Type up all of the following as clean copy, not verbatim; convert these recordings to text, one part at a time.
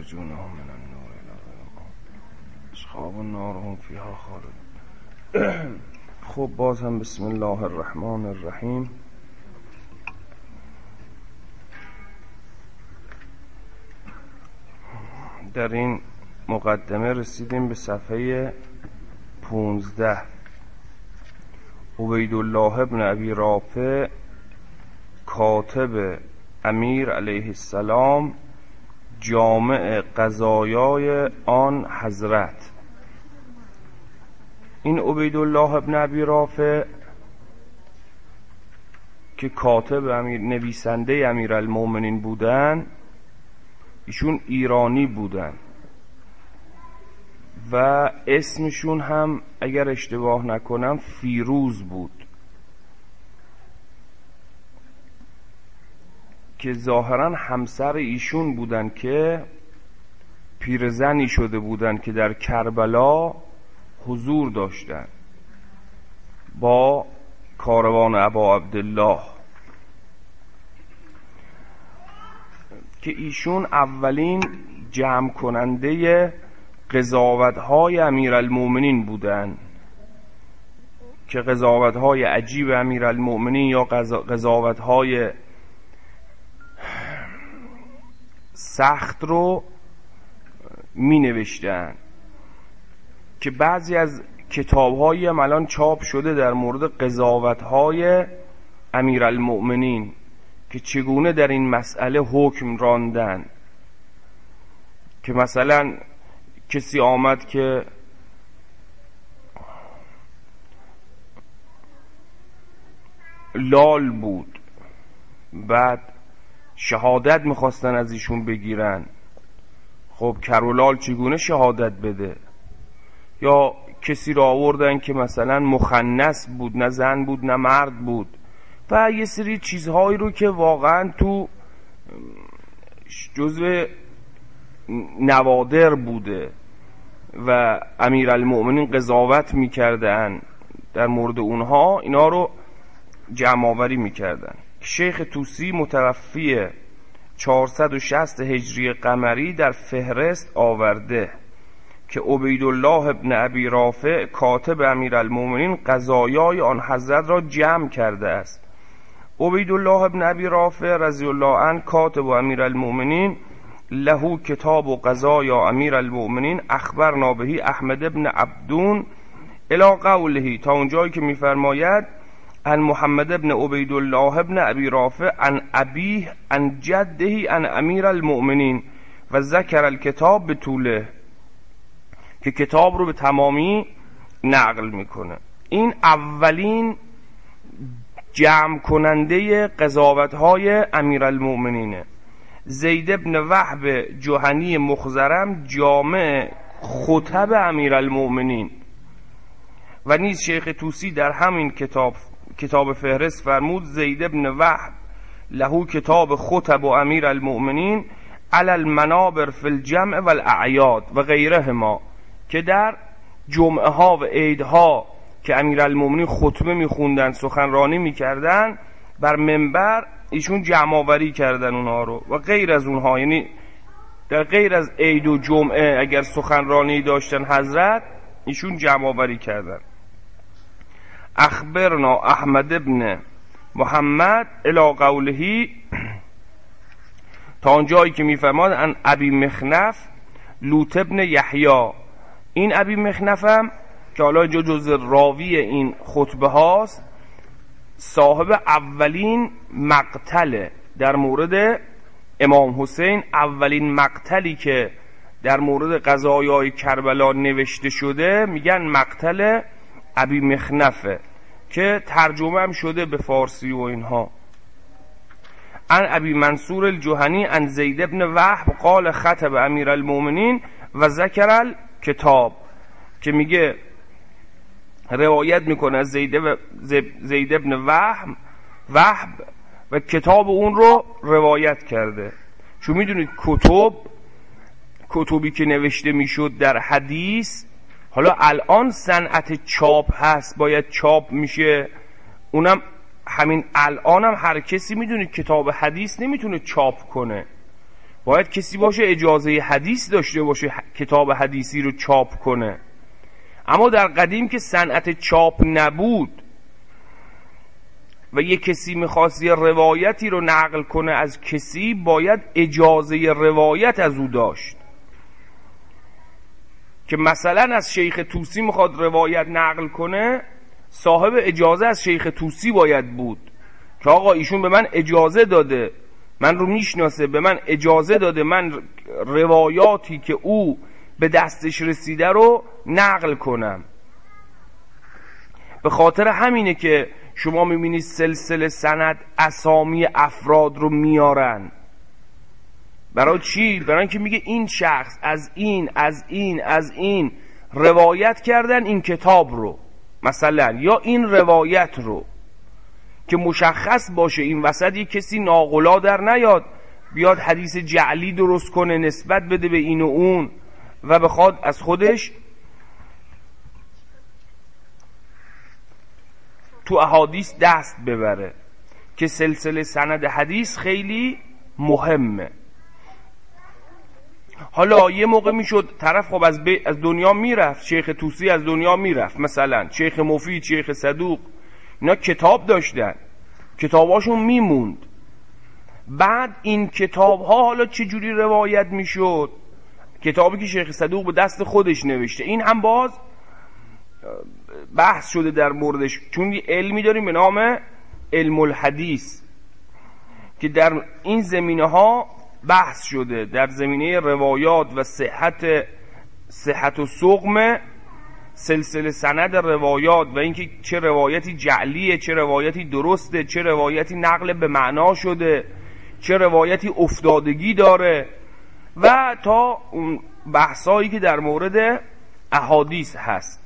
یخرجونهم من النور الی الظلمات اصحاب النار هم فیها خالدون. خب باز هم بسم الله الرحمن الرحیم. در این مقدمه رسیدیم به صفحه 15. عبیدالله ابن ابی رافع کاتب امیر علیه السلام، جامع قضایای آن حضرت. این عبیدالله ابن ابی رافع که کاتب امیر، نویسنده امیرالمومنین بودن، ایشون ایرانی بودن و اسمشون هم اگر اشتباه نکنم فیروز بود، که ظاهرا همسر ایشون بودن که پیرزنی شده بودن که در کربلا حضور داشتن با کاروان ابا عبدالله، که ایشون اولین جمع کننده قضاوت‌های امیرالمومنین بودن، که قضاوت‌های عجیب امیرالمومنین یا قضاوت‌های سخت رو می نوشتن، که بعضی از کتاب‌هایی هم الان چاپ شده در مورد قضاوت‌های امیرالمومنین که چگونه در این مسئله حکم راندن. که مثلا کسی آمد که لال بود، بعد شهادت میخواستن از ایشون بگیرن، خب کرولال چگونه شهادت بده؟ یا کسی را آوردن که مثلا مخنث بود، نه زن بود نه مرد بود، و یه سری چیزهایی رو که واقعا تو جزو نوادر بوده و امیرالمومنین قضاوت میکردن در مورد اونها، اینا رو جمع آوری میکردن. شیخ طوسی متوفی 460 هجری قمری در فهرست آورده که عبیدالله ابن ابی رافع کاتب امیرالمومنین قضایای آن حضرت را جمع کرده است. عبیدالله ابن ابی رافع رضی الله عنه کاتب امیرالمومنین له کتاب و قضایا امیرالمومنین اخبرنا بهی احمد ابن عبدون الی قوله، تا اونجایی که میفرماید ان محمد ابن عبیدالله ابن ابی رافع ان ابیه ان جده ان امیرالمومنین و ذکر الکتاب به طوله، که کتاب رو به تمامی نقل میکنه. این اولین جمع کننده قضاوت‌های امیرالمومنینه. زید ابن وهب جهنی مخزرم جامع خطب امیرالمومنین. و نیز شیخ طوسی در همین کتاب فهرست فرمود زید ابن وهب له کتاب خطب و امیرالمومنین علی المنابر فی الجمع والاعیاد و غیرهما، که در جمعه ها و عیدها که امیرالمومنین خطبه میخوندن، سخنرانی میکردن، بر منبر ایشون جمع آوری کردن اونها رو، و غیر از اونها، یعنی در غیر از عید و جمعه اگر سخنرانی داشتن حضرت، ایشون جمع آوری کردن. اخبرنا احمد ابن محمد الی قوله، تا اونجایی که میفرماد ان ابی مخنف لوط ابن یحیی. این ابی مخنفم که حالا اینجا جز راوی این خطبه هاست، صاحب اولین مقتل در مورد امام حسین، اولین مقتلی که در مورد قضایای کربلا نوشته شده، میگن مقتل ابی مخنفه، که ترجمه هم شده به فارسی و اینها. ان ابی منصور الجهنی ان زید ابن وهب قال خطب امیرالمومنین و ذکر الکتاب، که میگه روایت میکنه از زید ابن وهب و کتاب اون رو روایت کرده. چون میدونید کتبی که نوشته میشد در حدیث، حالا الان صنعت چاپ هست، باید چاپ میشه، اونم همین الانم هر کسی میدونید کتاب حدیث نمیتونه چاپ کنه، باید کسی باشه اجازه حدیث داشته باشه کتاب حدیثی رو چاپ کنه. اما در قدیم که صنعت چاپ نبود و یک کسی میخواست یه روایتی رو نقل کنه از کسی، باید اجازه روایت از او داشت. که مثلا از شیخ طوسی میخواد روایت نقل کنه، صاحب اجازه از شیخ طوسی باید بود که آقا ایشون به من اجازه داده، من رو میشناسه، به من اجازه داده من روایاتی که او به دستش رسیده رو نقل کنم. به خاطر همینه که شما میبینید سلسله سند اسامی افراد رو میارن. برای چی؟ برای اینکه میگه این شخص از این روایت کردن این کتاب رو، مثلا یا این روایت رو، که مشخص باشه این وسط یک کسی ناقلا در نیاد بیاد حدیث جعلی درست کنه نسبت بده به این و اون و بخواد از خودش تو احادیث دست ببره. که سلسله سند حدیث خیلی مهمه. حالا یه موقع میشد طرف خب از دنیا میرفت، شیخ طوسی از دنیا میرفت، مثلا شیخ مفید، شیخ صدوق، اینا کتاب داشتن، کتاباشون میموند. بعد این کتاب ها حالا چجوری روایت میشد؟ کتابی که شیخ صدوق به دست خودش نوشته، این هم باز بحث شده در موردش، چون یه علمی داریم به نام علم الحدیث که در این زمینه ها بحث شده، در زمینه روایات و صحت و سقم سلسله سند روایات و اینکه چه روایتی جعلیه، چه روایتی درسته، چه روایتی نقل به معنا شده، چه روایتی افتادگی داره، و تا اون بحثایی که در مورد احادیث هست.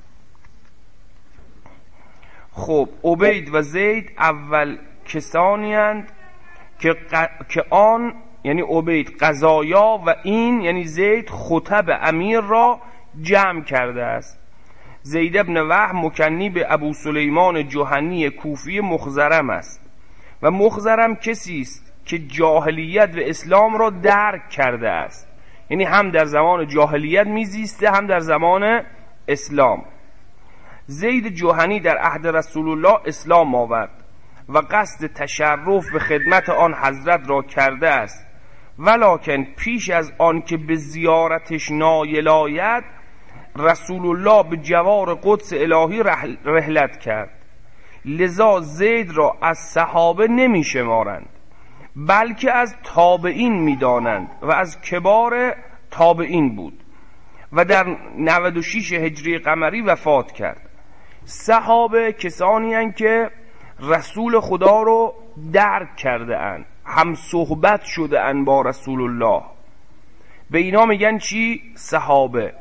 خب عبید و زید اول کسانی اند که آن، یعنی عبید قضایا و این یعنی زید خطب امیر را جمع کرده است. زید ابن وهب مکنی به ابو سلیمان جهنی کوفی مخزرم است و مخزرم کسی است که جاهلیت و اسلام را درک کرده است، یعنی هم در زمان جاهلیت میزیسته هم در زمان اسلام. زید جهنی در عهد رسول الله اسلام آورد و قصد تشرف به خدمت آن حضرت را کرده است، ولکن پیش از آن که به زیارتش نایل آید رسول الله به جوار قدس الهی رحلت کرد. لذا زید را از صحابه نمی شمارند بلکه از تابعین می دانند و از کبار تابعین بود و در 96 هجری قمری وفات کرد. صحابه کسانی هستند که رسول خدا رو درک کرده اند، هم صحبت شده اند با رسول الله، به اینا میگن چی؟ صحابه.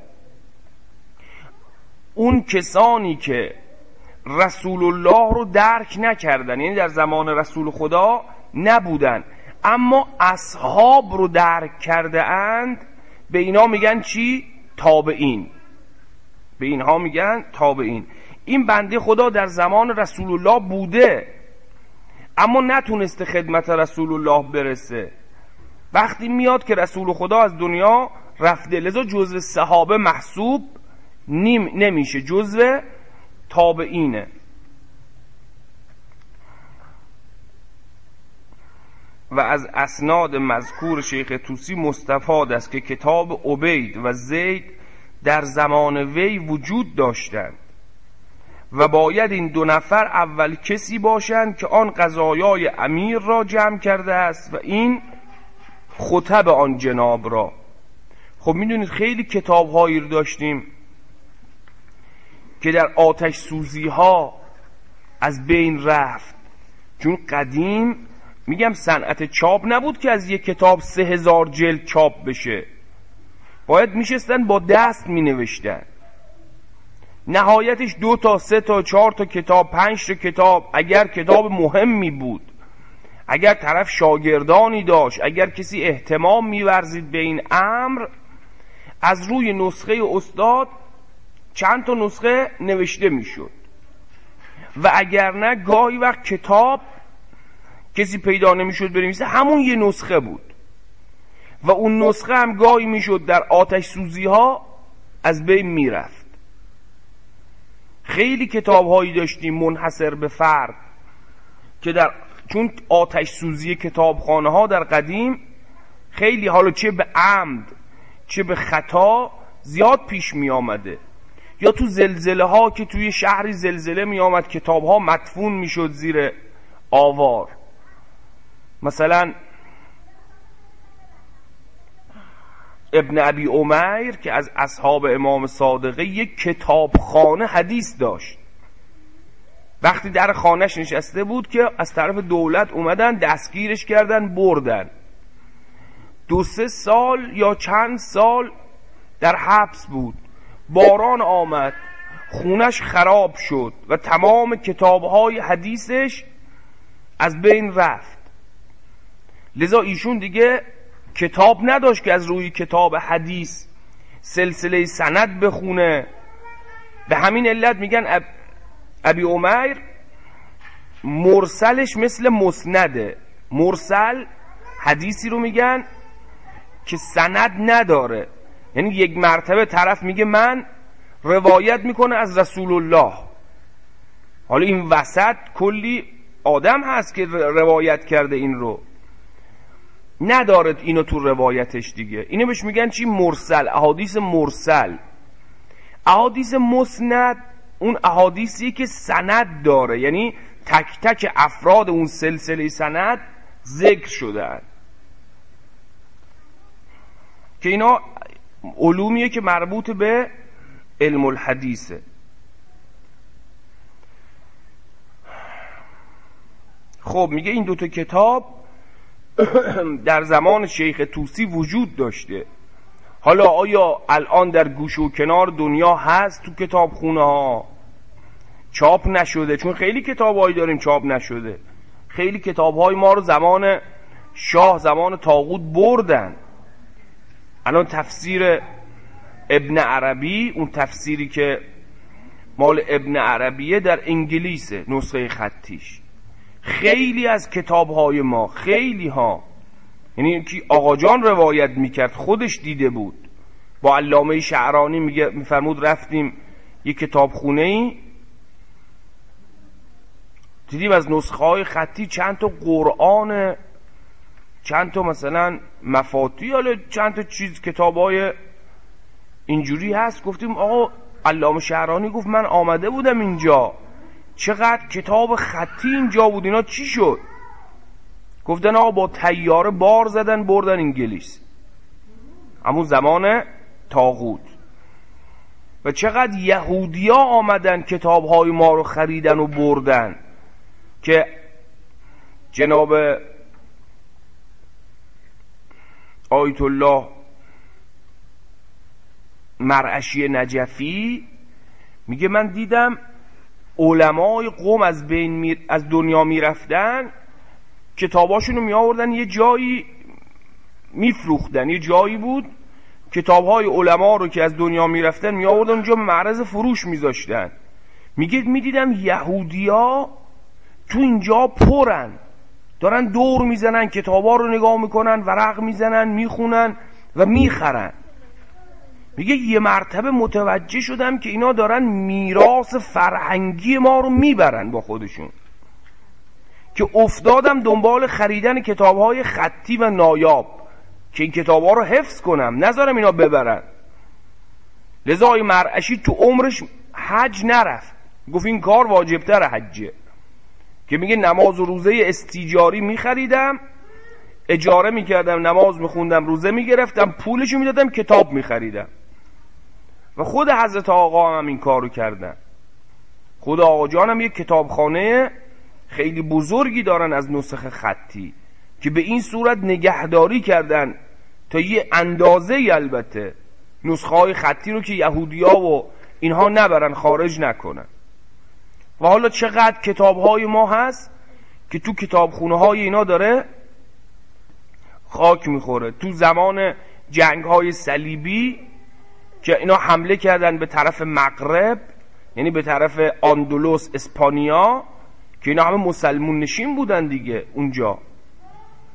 اون کسانی که رسول الله رو درک نکردن، یعنی در زمان رسول خدا نبودن اما اصحاب رو درک کرده اند، به اینا میگن چی؟ تابعین. به اینها میگن تابعین. این بنده خدا در زمان رسول الله بوده اما نتونسته خدمت رسول الله برسه. وقتی میاد که رسول خدا از دنیا رفته، لذا جزو صحابه محسوب نمیشه، جزو تابعینه. و از اسناد مذکور شیخ طوسی مستفاد است که کتاب عبید و زید در زمان وی وجود داشتند و باید این دو نفر اول کسی باشند که آن قضایای امیر را جمع کرده است و این خطب آن جناب را. خب میدونید خیلی کتاب هایی رو داشتیم که در آتش سوزی ها از بین رفت، چون قدیم میگم صنعت چاپ نبود که از یک کتاب 3000 جلد چاپ بشه، باید میشستن با دست مینوشتن، نهایتش 2 تا 3 تا 4 تا کتاب، 5 تا کتاب، اگر کتاب مهمی بود، اگر طرف شاگردانی داشت، اگر کسی اهتمام میورزید به این امر، از روی نسخه استاد چند تا نسخه نوشته میشد و اگر نه گاهی وقت کتاب کسی پیدا نمیشد بنویسه، همون یه نسخه بود و اون نسخه هم گاهی میشد در آتش سوزی ها از بین میرفت. خیلی کتاب هایی داشتیم منحصر به فرد که چون آتش سوزی کتابخانه ها در قدیم خیلی، حالا چه به عمد چه به خطا، زیاد پیش می آمده. یا تو زلزله ها که توی شهری زلزله می آمد کتاب ها مدفون می شد زیر آوار. مثلا ابن ابی عمیر که از اصحاب امام صادقه یک کتابخانه حدیث داشت. وقتی در خانهش نشسته بود که از طرف دولت اومدن دستگیرش کردن بردن. 2-3 سال یا چند سال در حبس بود. باران آمد، خونش خراب شد و تمام کتابهای حدیثش از بین رفت. لذا ایشون دیگه کتاب نداشت که از روی کتاب حدیث سلسله سند بخونه. به همین علت میگن ابی عمیر مرسلش مثل مسنده. مرسل حدیثی رو میگن که سند نداره، یعنی یک مرتبه طرف میگه من روایت میکنه از رسول الله، حالا این وسط کلی آدم هست که روایت کرده این رو، نداره اینو تو روایتش دیگه. اینو بهش میگن چی؟ مرسل. احادیث مرسل. احادیث مسند اون احادیثی که سند داره، یعنی تک تک افراد اون سلسله سند ذکر شدن، که اینا علومیه که مربوط به علم الحدیثه. خب میگه این دوتا کتاب در زمان شیخ طوسی وجود داشته. حالا آیا الان در گوشه و کنار دنیا هست؟ تو کتابخونه ها چاپ نشده، چون خیلی کتابایی داریم چاپ نشده. خیلی کتابهای ما رو زمان شاه، زمان طاغوت بردن. الان تفسیر ابن عربی، اون تفسیری که مال ابن عربیه، در انگلیسه نسخه خطیش. خیلی از کتابهای ما، خیلی ها، یعنی که آقا جان روایت میکرد خودش دیده بود. با علامه شعرانی میفرمود رفتیم یک کتابخونه‌ای دیدیم از نسخه های خطی چند تا قرآن، چند تا مثلا مفاتی، حالا چند تا چیز کتابای اینجوری هست. گفتیم آقا علامه شعرانی گفت من آمده بودم اینجا، چقدر کتاب خطی اینجا بود، اینا چی شد؟ گفتن آقا با طیاره بار زدن بردن انگلیس، همون زمان طاغوت. و چقدر یهودیا آمدن کتابهای ما رو خریدن و بردن، که جناب آیت الله مرعشی نجفی میگه من دیدم علمای قوم از دنیا میرفتن، کتاباشونو می آوردن یه جایی میفروختن. یه جایی بود کتابهای علما رو که از دنیا میرفتن می آوردن اونجا معرض فروش میذاشتن. میگه میدیدم یهودیا تو اینجا پرن، دارن دور میزنن، کتابا رو نگاه میکنن، ورق میزنن، میخونن و میخرن. میگه یه مرتبه متوجه شدم که اینا دارن میراث فرهنگی ما رو میبرن با خودشون، که افتادم دنبال خریدن کتابهای خطی و نایاب که این کتابها رو حفظ کنم، نذارم اینا ببرن. لذا آقای مرعشی تو عمرش حج نرفت، گفت این کار واجبتر حجه، که میگه نماز و روزه استیجاری میخریدم، اجاره میکردم، نماز میخوندم، روزه میگرفتم، پولشو میدادم، کتاب میخریدم. و خود حضرت آقا هم این کارو کردن. خود آقا جان هم یک کتابخانه خیلی بزرگی دارن از نسخ خطی که به این صورت نگهداری کردن تا یه اندازه، البته نسخه های خطی رو که یهودیا و اینها نبرن، خارج نکنن. و حالا چقدر کتاب های ما هست که تو کتابخونه های اینا داره خاک میخوره. تو زمان جنگ های صلیبی که اینا حمله کردن به طرف مغرب، یعنی به طرف اندلس، اسپانیا، که اینا همه مسلمون نشین بودن دیگه اونجا،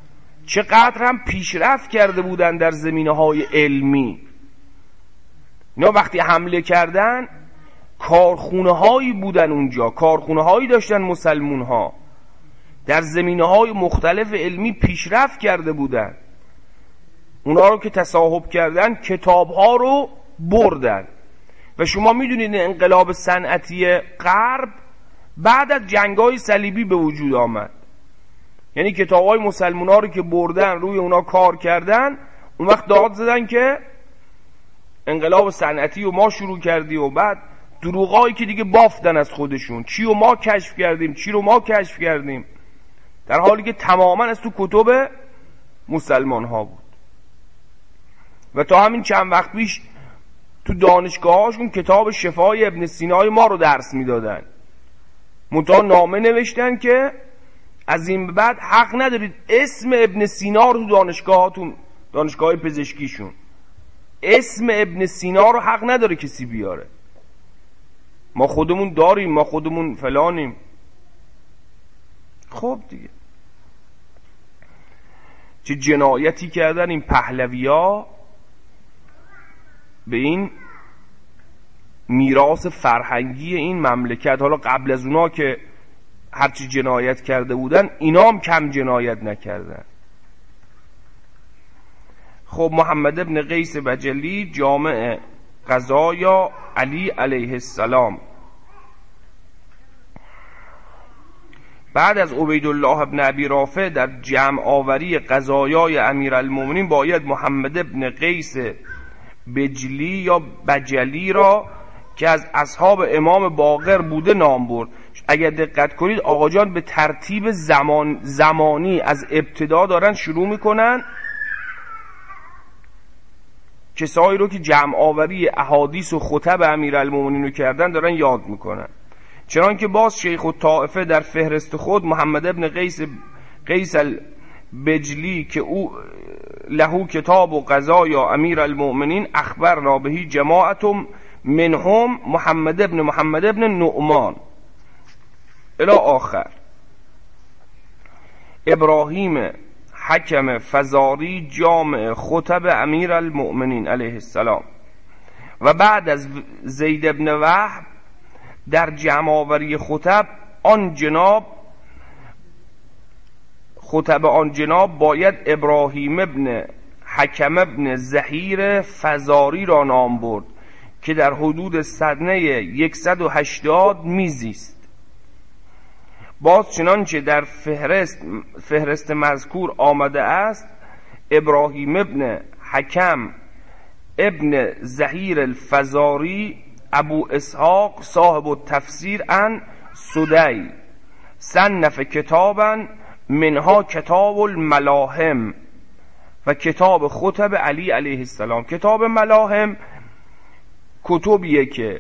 چقدر هم پیشرفت کرده بودن در زمینه‌های علمی. اینا وقتی حمله کردن کارخونه‌هایی بودن اونجا، کارخونه‌هایی داشتن مسلمون‌ها، در زمینه‌های مختلف علمی پیشرفت کرده بودن. اونا رو که تصاحب کردن کتاب‌ها رو بردن. و شما میدونید انقلاب صنعتی غرب بعد از جنگ‌های صلیبی به وجود آمد. یعنی کتاب‌های مسلمان‌ها رو که بردن روی اونا کار کردن، اون وقت داد زدن که انقلاب صنعتی و ما شروع کردیم و بعد دروغایی که دیگه بافتن از خودشون، چی رو ما کشف کردیم، چی رو ما کشف کردیم، در حالی که تماما از تو کتب مسلمان‌ها بود. و تا همین چند وقت پیش تو دانشگاهاشون کتاب شفای ابن سینای ما رو درس میدادن، منتها نامه نوشتن که از این به بعد حق ندارید اسم ابن سینا رو تو دانشگاهاتون، دانشگاه پزشکیشون، اسم ابن سینا رو حق نداره کسی بیاره. ما خودمون داریم، ما خودمون فلانیم. خب دیگه چه جنایتی کردن این پهلوی‌ها به این میراث فرهنگی این مملکت. حالا قبل از اونا که هرچی جنایت کرده بودن، اینا هم کم جنایت نکردن. خب محمد ابن قیس بجلی جامع قضایا علی علیه السلام، بعد از عبیدالله ابن ابی رافع در جمع آوری قضایای امیرالمومنین باید محمد ابن قیس بجلی یا بجلی را که از اصحاب امام باقر بوده نام برد. اگر دقت کنید آقا جان به ترتیب زمانی از ابتدا دارن شروع میکنن کسایی رو که جمع آوری احادیث و خطب امیرالمومنین رو کردن دارن یاد میکنن. چنانکه باز شیخ الطائفه در فهرست خود محمد ابن قیس البجلی که او له کتاب و قضایا امیرالمومنین اخبرنا بهی جماعت منهم محمد ابن نعمان الی آخر. ابراهیم حکم فزاری جامع خطب امیرالمومنین علیه السلام. و بعد از زید ابن وهب در جمع آوری خطب آن جناب باید ابراهیم ابن حکم ابن زهیر فزاری را نام برد که در حدود سنه 180 میزیست. باز چنانچه در فهرست مذکور آمده است ابراهیم ابن حکم ابن زهیر الفزاری ابو اسحاق صاحب التفسیر عن سدی صنف کتابا منها کتاب الملاهم و کتاب خطب علی علیه السلام. کتاب ملاهم کتبیه که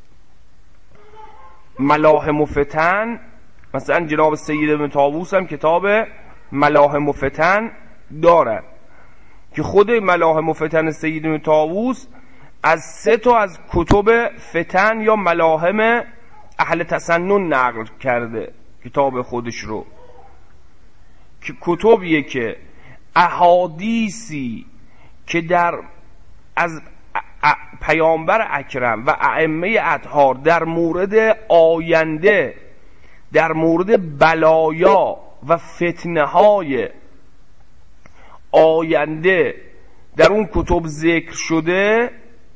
ملاهم و فتن، مثلا جناب سید ابن طاووس هم کتاب ملاهم و فتن دارد که خود ملاهم و فتن سید ابن طاووس از 3 تا از کتب فتن یا ملاهم اهل تسنن نقل کرده کتاب خودش رو، که کتبیه که احادیثی که در از پیامبر اکرم و ائمه اطهار در مورد آینده، در مورد بلایا و فتنه های آینده در اون کتب ذکر شده،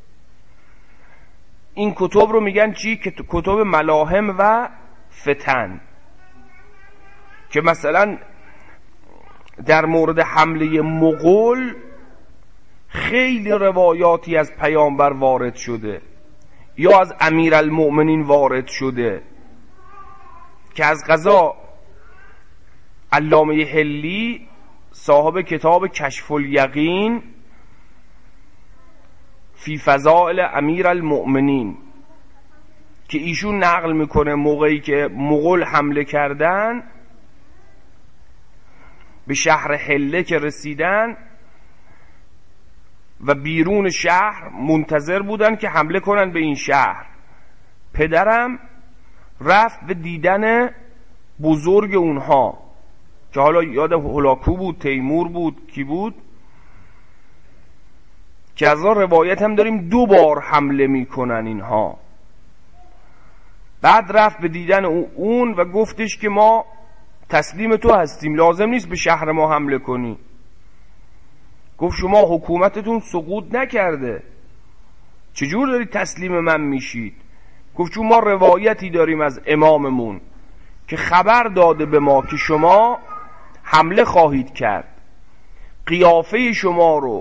این کتب رو میگن چی؟ که کتب ملاهم و فتن. که مثلا در مورد حمله مغول خیلی روایاتی از پیامبر وارد شده یا از امیرالمؤمنین وارد شده که از قضا علامه حلی صاحب کتاب کشف الیقین فی فضائل امیرالمؤمنین که ایشون نقل میکنه موقعی که مغول حمله کردن به شهر حله که رسیدن و بیرون شهر منتظر بودن که حمله کنن به این شهر، پدرم رفت به دیدن بزرگ اونها که حالا یاد هولاکو بود، تیمور بود، کی بود، که از آن روایت هم داریم 2 بار حمله میکنن اینها. بعد رفت به دیدن اون و گفتش که ما تسلیم تو هستیم، لازم نیست به شهر ما حمله کنی. گفت شما حکومتتون سقوط نکرده، چجور دارید تسلیم من میشید؟ گفت چون ما روایتی داریم از اماممون که خبر داده به ما که شما حمله خواهید کرد، قیافه شما رو،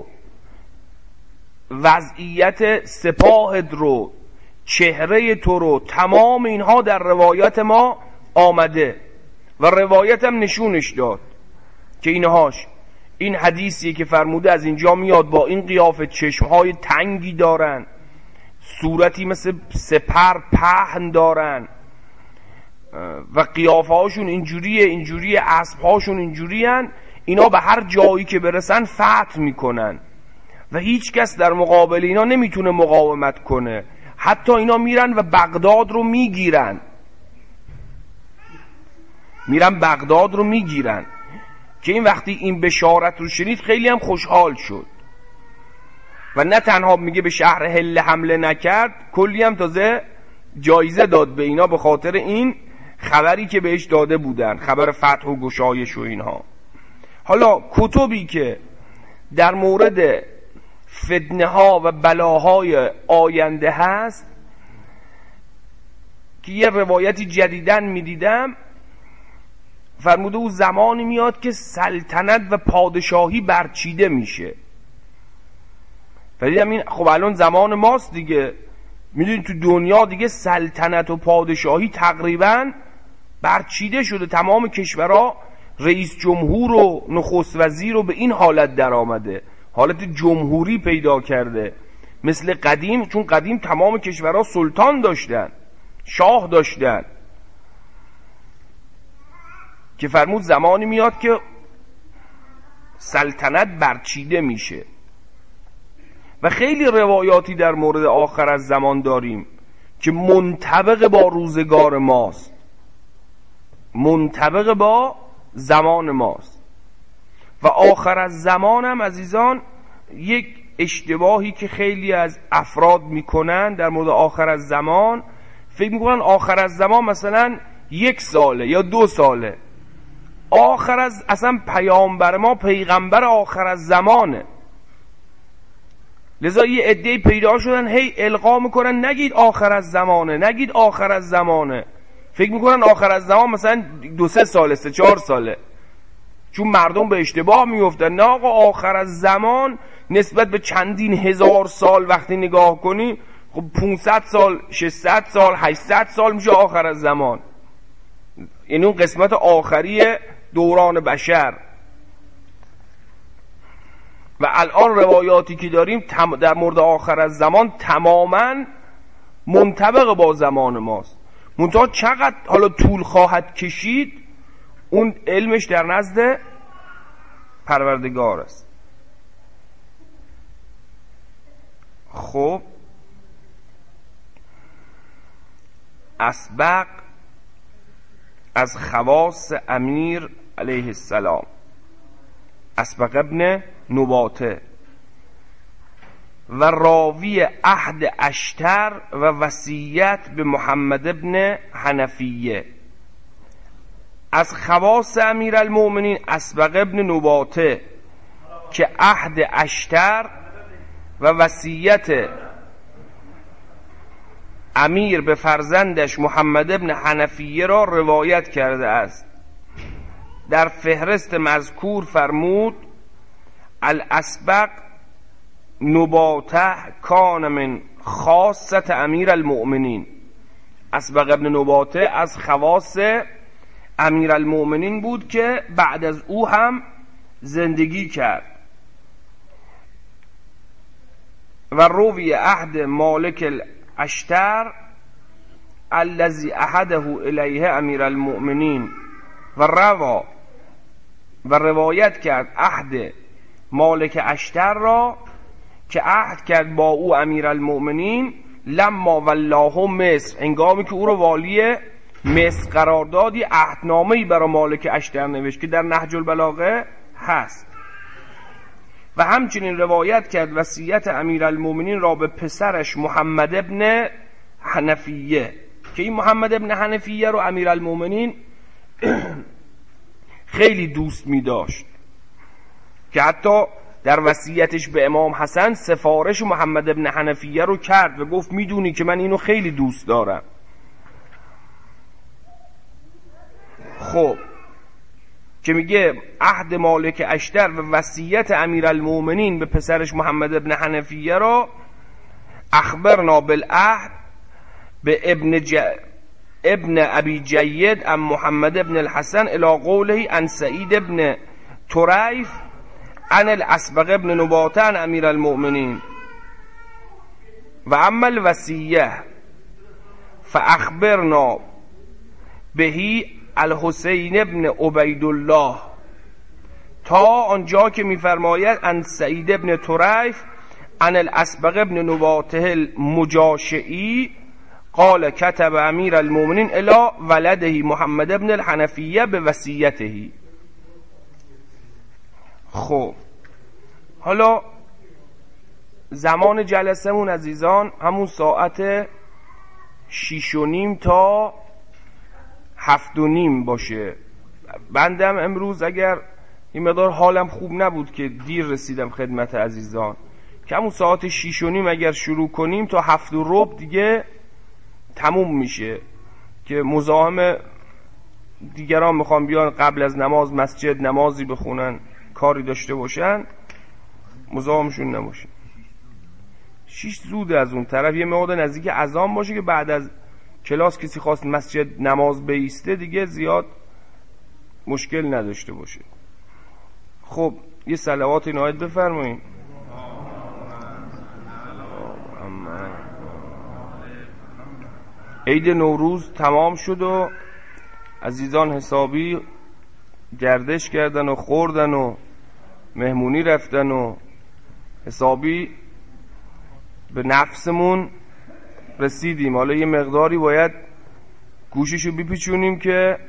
وضعیت سپاهت رو، چهره تو رو، تمام اینها در روایت ما آمده و روایت هم نشونش داد که اینهاش این حدیثیه که فرموده از اینجا میاد با این قیافه، چشمهای تنگی دارن، صورتی مثل سپر پهن دارن و قیافه هاشون اینجوریه، اسب هاشون اینجورین. اینا به هر جایی که برسن فتح میکنن و هیچ کس در مقابل اینا نمیتونه مقاومت کنه. حتی اینا میرن و بغداد رو میگیرن، که این وقتی این بشارت رو شنید خیلی هم خوشحال شد و نه تنها میگه به شهر هله حمله نکرد، کلی هم تازه جایزه داد به اینا به خاطر این خبری که بهش داده بودن، خبر فتح و گشایش و اینها. حالا کتبی که در مورد فتنه ها و بلاهای آینده هست که یه روایتی جدیدن میدیدم، فرموده او زمانی میاد که سلطنت و پادشاهی برچیده میشه. و دیدم این خب الان زمان ماست دیگه، میدونید تو دنیا دیگه سلطنت و پادشاهی تقریبا برچیده شده، تمام کشورها رئیس جمهور و نخست وزیر رو به این حالت در آمده، حالت جمهوری پیدا کرده مثل قدیم. چون قدیم تمام کشورها سلطان داشتن، شاه داشتن، که فرمود زمانی میاد که سلطنت برچیده میشه. و خیلی روایاتی در مورد آخر از زمان داریم که منطبق با روزگار ماست، منطبق با زمان ماست. و آخر از زمان هم عزیزان یک اشتباهی که خیلی از افراد میکنن در مورد آخر از زمان، فکر میکنن آخر از زمان مثلا 1 ساله یا 2 ساله. آخر از اصلا پیامبر ما پیغمبر آخر از زمانه. لذا یه عده‌ای پیدا شدن هی القا میکنن نگید آخر از زمانه، نگید آخر از زمانه. فکر میکنن آخر از زمان مثلا 2-3 ساله، 3-4 ساله، چون مردم به اشتباه میفتن. نه آقا، آخر از زمان نسبت به چندین هزار سال وقتی نگاه کنی، خب 500 سال، 600 سال، 800 سال میشه آخر از زمان، یعنی اون قسمت آخری دوران بشر. و الان روایاتی که داریم در مورد آخر از زمان تماما منطبق با زمان ماست. منتها چقدر حالا طول خواهد کشید اون علمش در نزد پروردگار است. خب اسبق از خواص امیر علیه السلام، اسبق ابن نباته و راوی عهد اشتر و وصیت به محمد ابن حنفیه. از خواص امیرالمؤمنین اسبق ابن نباته که عهد اشتر و وصیت امیر به فرزندش محمد ابن حنفیه را روایت کرده است. در فهرست مذکور فرمود الاسبق نباته کان من خاصت امیرالمؤمنین. اسبق ابن نباته از خواص امیرالمؤمنین بود که بعد از او هم زندگی کرد. و روی عهد مالک الاشتر الذي عهده الیه امیرالمؤمنین و روایت کرد عهد مالک اشتر را که عهد کرد با او امیرالمؤمنین لما والله مصر، هنگامی که او رو والی مس قراردادی عهدنامه‌ای برای مالک اشتر نوشت که در نهج البلاغه هست. و همچنین روایت کرد وصیت امیرالمومنین را به پسرش محمد ابن حنفیه که این محمد ابن حنفیه رو امیرالمومنین خیلی دوست می داشت که حتی در وصیتش به امام حسن سفارش محمد ابن حنفیه رو کرد و گفت میدونی که من اینو خیلی دوست دارم. خب که میگه عهد مالک اشتر و وصیت امیرالمومنین به پسرش محمد ابن حنفیه را اخبرنا بالعهد به ابن ابی جید ام محمد ابن الحسن الى قوله ان سعید ابن طریف عن الاسبغ ابن نباته عن امیرالمؤمنین و اما الوصیه فاخبرنا بهی الحسین ابن عبیدالله تا آنجا که میفرماید ان سعید ابن طریف عن الاسبغ ابن نباته المجاشعی قال كتب امیر المؤمنین الى ولده محمد ابن الحنفیه به وصیته. خب حالا زمان جلسمون عزیزان همون ساعت 6:30 تا 7:30 باشه. بندم امروز اگر این مقدار حالم خوب نبود که دیر رسیدم خدمت عزیزان که همون ساعت 6:30 اگر شروع کنیم تا 7:15 دیگه تموم میشه که مزاحم دیگران میخوام بیان قبل از نماز مسجد نمازی بخونن کاری داشته باشن مزاحمشون نباشه. 6 زود از اون طرف یه مقدار نزدیک اذان باشه که بعد از کلاس کسی خواست مسجد نماز بیسته دیگه زیاد مشکل نداشته باشه. خب یه صلوات عنایت بفرمایید. عید نوروز تمام شد و عزیزان حسابی گردش کردن و خوردن و مهمونی رفتن و حسابی به نفسمون رسیدیم. حالا یه مقداری باید گوششو بپیچونیم که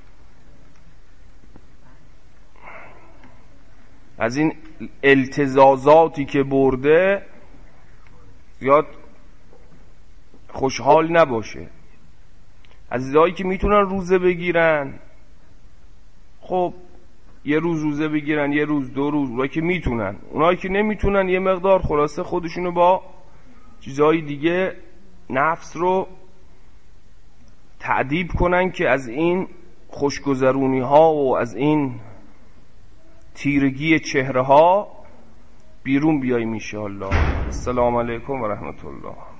از این التزازاتی که برده زیاد خوشحال نباشه. عزیزایی که میتونن روزه بگیرن خب یه روز روزه بگیرن، یه روز 2 روز، اونایی که میتونن. اونایی که نمیتونن یه مقدار خلاصه خودشونو با چیزهای دیگه نفس رو تعذیب کنن که از این خوشگذرونی ها و از این تیرگی چهره ها بیرون بیاییم ان شاء الله. السلام علیکم و رحمت الله.